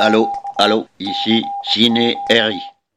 Allô, ici Ciné RI.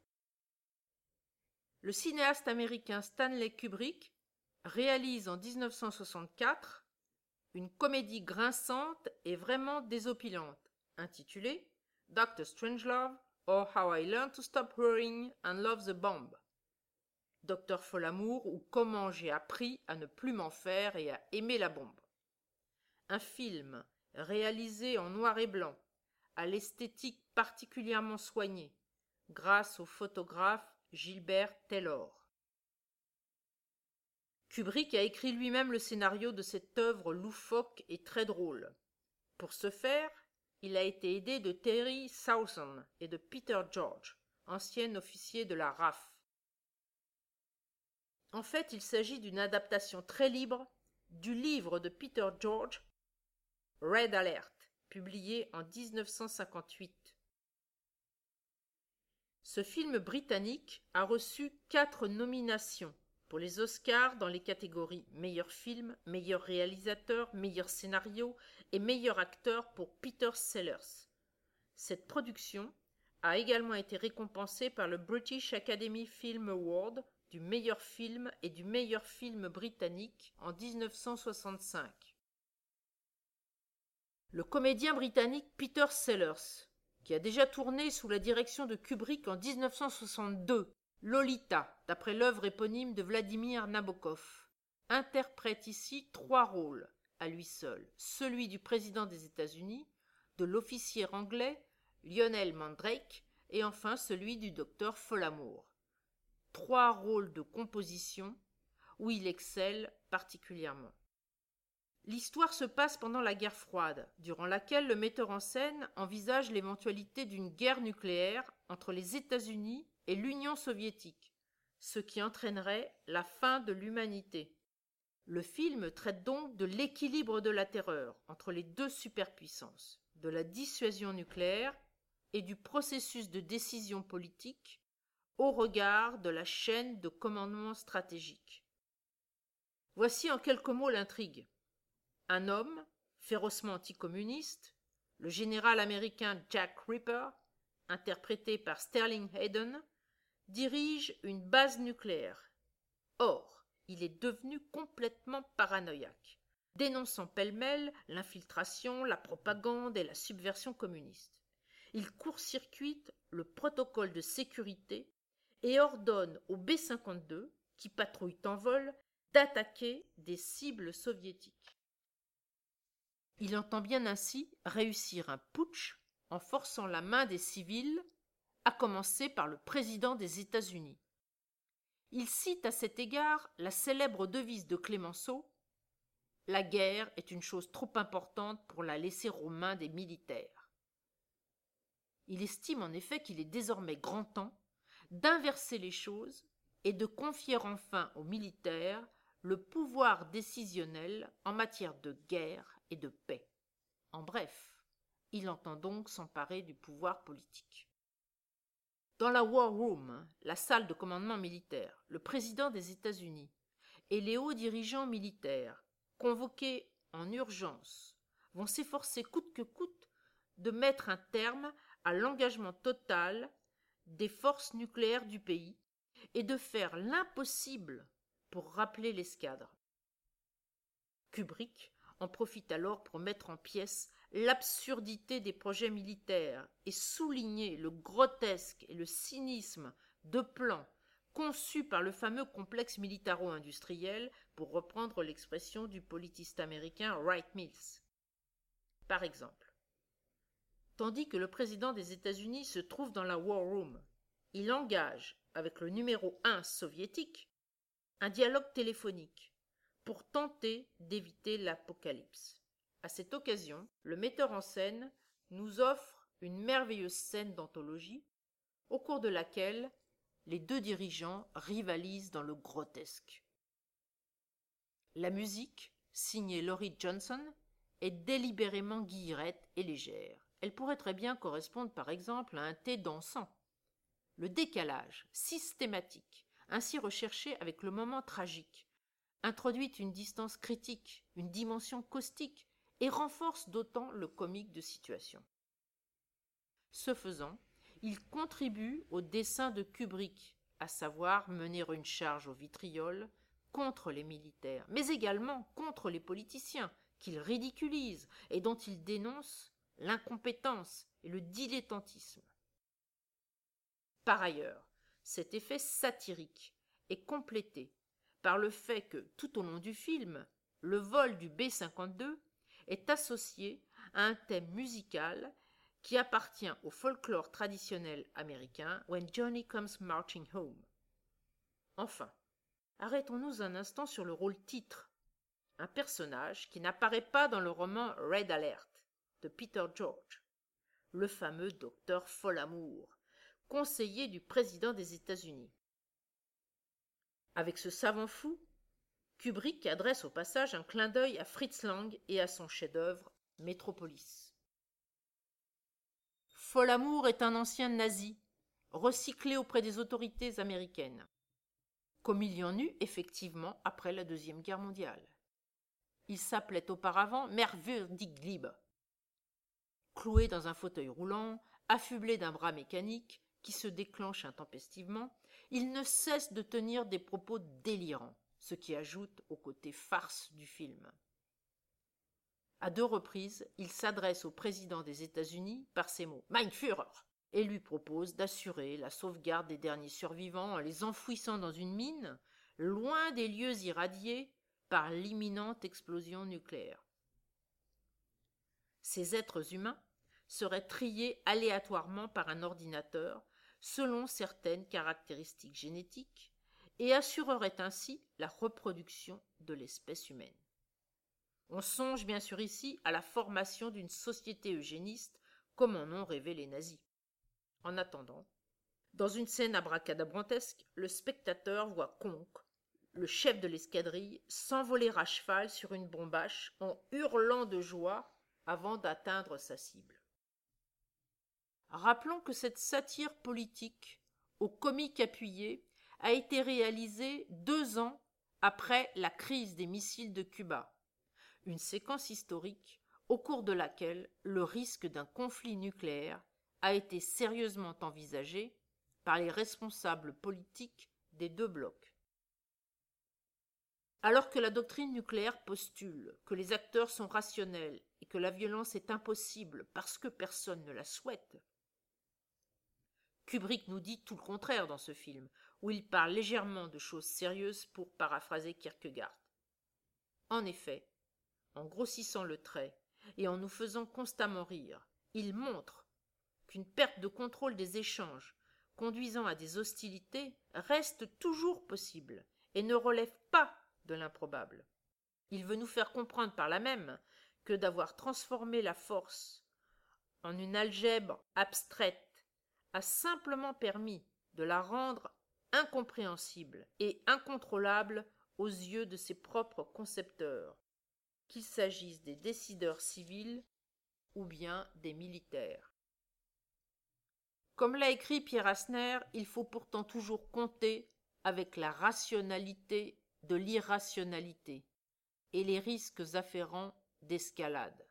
Le cinéaste américain Stanley Kubrick réalise en 1964 une comédie grinçante et vraiment désopilante, intitulée Dr. Strangelove or How I Learned to Stop Worrying and Love the Bomb. Docteur Folamour ou Comment j'ai appris à ne plus m'en faire et à aimer la bombe. Un film réalisé en noir et blanc, à l'esthétique particulièrement soignée, grâce au photographe Gilbert Taylor. Kubrick a écrit lui-même le scénario de cette œuvre loufoque et très drôle. Pour ce faire, il a été aidé de Terry Southern et de Peter George, ancien officier de la RAF. En fait, il s'agit d'une adaptation très libre du livre de Peter George, Red Alert, publié en 1958. Ce film britannique a reçu 4 nominations pour les Oscars dans les catégories meilleur film, meilleur réalisateur, meilleur scénario et meilleur acteur pour Peter Sellers. Cette production a également été récompensée par le British Academy Film Award du meilleur film et du meilleur film britannique en 1965. Le comédien britannique Peter Sellers, qui a déjà tourné sous la direction de Kubrick en 1962, Lolita, d'après l'œuvre éponyme de Vladimir Nabokov, interprète ici 3 rôles à lui seul, celui du président des États-Unis, de l'officier anglais Lionel Mandrake et enfin celui du docteur Folamour. 3 rôles de composition où il excelle particulièrement. L'histoire se passe pendant la guerre froide, durant laquelle le metteur en scène envisage l'éventualité d'une guerre nucléaire entre les États-Unis et l'Union soviétique, ce qui entraînerait la fin de l'humanité. Le film traite donc de l'équilibre de la terreur entre les deux superpuissances, de la dissuasion nucléaire et du processus de décision politique au regard de la chaîne de commandement stratégique. Voici en quelques mots l'intrigue. Un homme, férocement anticommuniste, le général américain Jack Ripper, interprété par Sterling Hayden, dirige une base nucléaire. Or, il est devenu complètement paranoïaque, dénonçant pêle-mêle l'infiltration, la propagande et la subversion communiste. Il court-circuite le protocole de sécurité et ordonne aux B-52, qui patrouillent en vol, d'attaquer des cibles soviétiques. Il entend bien ainsi réussir un putsch en forçant la main des civils, à commencer par le président des États-Unis. Il cite à cet égard la célèbre devise de Clémenceau « La guerre est une chose trop importante pour la laisser aux mains des militaires ». Il estime en effet qu'il est désormais grand temps d'inverser les choses et de confier enfin aux militaires le pouvoir décisionnel en matière de guerre et de paix. En bref, il entend donc s'emparer du pouvoir politique. Dans la War Room, la salle de commandement militaire, le président des États-Unis et les hauts dirigeants militaires, convoqués en urgence, vont s'efforcer coûte que coûte de mettre un terme à l'engagement total des forces nucléaires du pays et de faire l'impossible pour rappeler l'escadre. Kubrick en profite alors pour mettre en pièces l'absurdité des projets militaires et souligner le grotesque et le cynisme de plans conçus par le fameux complexe militaro-industriel, pour reprendre l'expression du politiste américain Wright Mills. Par exemple, tandis que le président des États-Unis se trouve dans la War Room, il engage, avec le numéro 1 soviétique, un dialogue téléphonique pour tenter d'éviter l'apocalypse. À cette occasion, le metteur en scène nous offre une merveilleuse scène d'anthologie au cours de laquelle les deux dirigeants rivalisent dans le grotesque. La musique, signée Laurie Johnson, est délibérément guillerette et légère. Elle pourrait très bien correspondre par exemple à un thé dansant. Le décalage systématique, ainsi recherché avec le moment tragique, introduit une distance critique, une dimension caustique, et renforce d'autant le comique de situation. Ce faisant, il contribue au dessein de Kubrick, à savoir mener une charge au vitriol contre les militaires, mais également contre les politiciens qu'il ridiculise et dont il dénonce l'incompétence et le dilettantisme. Par ailleurs, cet effet satirique est complété par le fait que, tout au long du film, le vol du B-52 est associé à un thème musical qui appartient au folklore traditionnel américain When Johnny Comes Marching Home. Enfin, arrêtons-nous un instant sur le rôle titre, un personnage qui n'apparaît pas dans le roman Red Alert de Peter George, le fameux docteur Folamour, conseiller du président des États-Unis. Avec ce savant fou, Kubrick adresse au passage un clin d'œil à Fritz Lang et à son chef-d'œuvre Metropolis. Folamour est un ancien nazi, recyclé auprès des autorités américaines, comme il y en eut effectivement après la Deuxième Guerre mondiale. Il s'appelait auparavant Merwürdig Liebe. Cloué dans un fauteuil roulant, affublé d'un bras mécanique qui se déclenche intempestivement, il ne cesse de tenir des propos délirants, ce qui ajoute au côté farce du film. À 2 reprises, il s'adresse au président des États-Unis par ces mots « Mein Führer » et lui propose d'assurer la sauvegarde des derniers survivants en les enfouissant dans une mine, loin des lieux irradiés par l'imminente explosion nucléaire. Ces êtres humains seraient triés aléatoirement par un ordinateur selon certaines caractéristiques génétiques et assureraient ainsi la reproduction de l'espèce humaine. On songe bien sûr ici à la formation d'une société eugéniste comme en ont rêvé les nazis. En attendant, dans une scène abracadabrantesque, le spectateur voit Conk, le chef de l'escadrille, s'envoler à cheval sur une bombache en hurlant de joie avant d'atteindre sa cible. Rappelons que cette satire politique, au comique appuyé, a été réalisée 2 ans après la crise des missiles de Cuba, une séquence historique au cours de laquelle le risque d'un conflit nucléaire a été sérieusement envisagé par les responsables politiques des 2 blocs. Alors que la doctrine nucléaire postule que les acteurs sont rationnels et que la violence est impossible parce que personne ne la souhaite, Kubrick nous dit tout le contraire dans ce film, où il parle légèrement de choses sérieuses pour paraphraser Kierkegaard. En effet, en grossissant le trait et en nous faisant constamment rire, il montre qu'une perte de contrôle des échanges conduisant à des hostilités reste toujours possible et ne relève pas de l'improbable. Il veut nous faire comprendre par là même que d'avoir transformé la force en une algèbre abstraite a simplement permis de la rendre incompréhensible et incontrôlable aux yeux de ses propres concepteurs, qu'il s'agisse des décideurs civils ou bien des militaires. Comme l'a écrit Pierre Asner, il faut pourtant toujours compter avec la rationalité de l'irrationalité et les risques afférents d'escalade.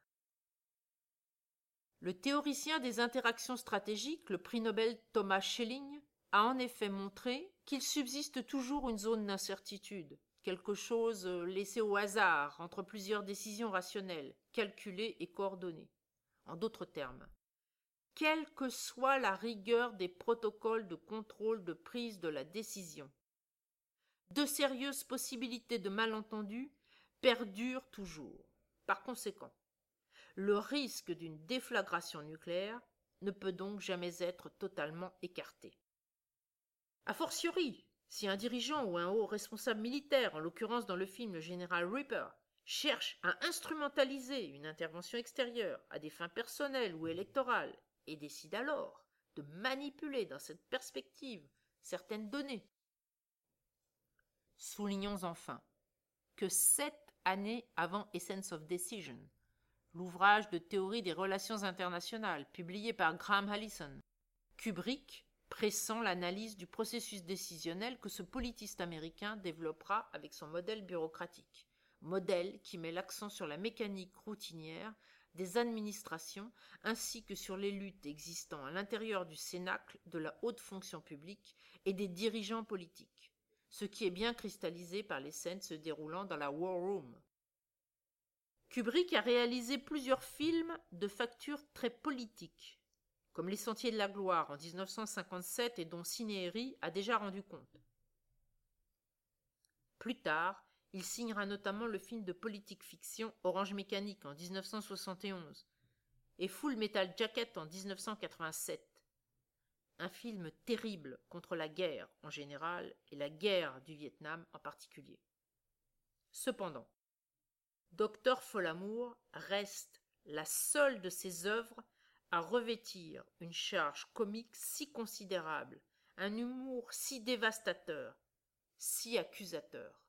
Le théoricien des interactions stratégiques, le prix Nobel Thomas Schelling, a en effet montré qu'il subsiste toujours une zone d'incertitude, quelque chose laissé au hasard entre plusieurs décisions rationnelles, calculées et coordonnées. En d'autres termes, quelle que soit la rigueur des protocoles de contrôle de prise de la décision, de sérieuses possibilités de malentendus perdurent toujours. Par conséquent, le risque d'une déflagration nucléaire ne peut donc jamais être totalement écarté. A fortiori, si un dirigeant ou un haut responsable militaire, en l'occurrence dans le film le général Ripper, cherche à instrumentaliser une intervention extérieure à des fins personnelles ou électorales et décide alors de manipuler dans cette perspective certaines données. Soulignons enfin que 7 années avant Essence of Decision, l'ouvrage de théorie des relations internationales publié par Graham Allison, Kubrick pressent l'analyse du processus décisionnel que ce politiste américain développera avec son modèle bureaucratique, modèle qui met l'accent sur la mécanique routinière des administrations, ainsi que sur les luttes existant à l'intérieur du cénacle de la haute fonction publique et des dirigeants politiques, ce qui est bien cristallisé par les scènes se déroulant dans la War Room. Kubrick a réalisé plusieurs films de facture très politique, comme Les Sentiers de la Gloire en 1957 et dont Ciné-Héry a déjà rendu compte. Plus tard, il signera notamment le film de politique fiction Orange Mécanique en 1971 et Full Metal Jacket en 1987. Un film terrible contre la guerre en général et la guerre du Vietnam en particulier. Cependant, Docteur Folamour reste la seule de ses œuvres à revêtir une charge comique si considérable, un humour si dévastateur, si accusateur.